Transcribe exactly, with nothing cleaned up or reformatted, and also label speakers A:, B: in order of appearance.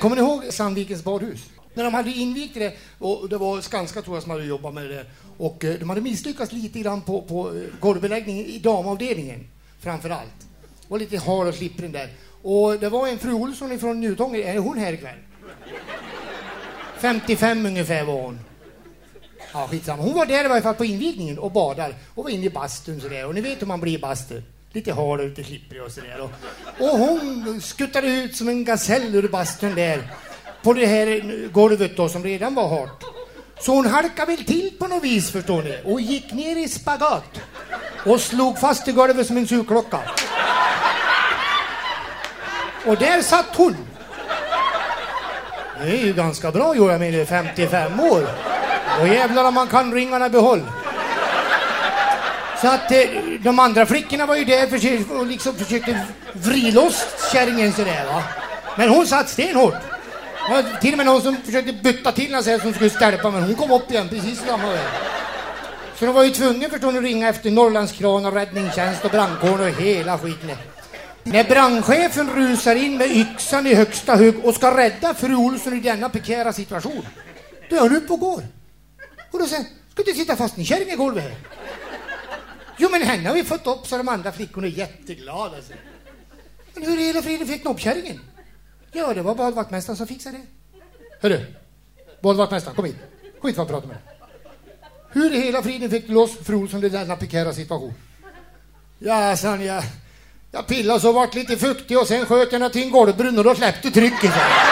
A: Kommer ni ihåg Sandvikens badhus? När de hade invigt det, och det var Skanska tror jag som hade jobbat med det. Och de hade misslyckats lite grann på, på golvbeläggningen i damavdelningen framförallt. Det var lite hal och slippring där. Och det var en fru Olsson från Njutånger, är hon här ikväll? femtiofem ungefär var hon. Ja, skitsamma. Hon var där i varje fall på invigningen och badar och var inne i bastun sådär. Och ni vet hur man blir i bastu. Lite hal och lite slipprig och sådär. Och, och hon skuttade ut som en gasell ur bastun där. På det här golvet då som redan var hårt. Så hon halkade väl till på något vis, förstår ni. Och gick ner i spagat. Och slog fast i golvet som en surklocka. Och där satt hon. Det är ju ganska bra, jag med femtiofem år. Och jävlar om man kan ringarna behåll. Så att eh, de andra flickorna var ju där för, och liksom försökte vrilost kärringen sådär va. Men hon satt stenhårt. Och till och med någon som försökte bytta till henne som skulle stälpa, men hon kom upp igen precis samma väg. Så de var ju tvungna för att ringa efter Norrlandskran och räddningstjänst och brandkåren och hela skiten. När brandchefen rusar in med yxan i högsta hugg och ska rädda fru Olsson i denna prekära situation, då är han uppe och går. Och då säger, ska du sitta fast i kärring i golvet här? Jo, men henne har vi fått upp så de andra flickorna är jätteglada. Alltså. Men hur är hela friden fick upp kärringen? Ja, det var badvaktmästaren som fixade det. Hörru, badvaktmästaren, kom hit. Kom hit för att prata med dig. Hur i hela friden fick du loss fru Olsson i denna prekära situation? Ja, san jag... Jag pillade så vart lite fuktig och sen sköt jag till en golvbrunn och då släppte trycket.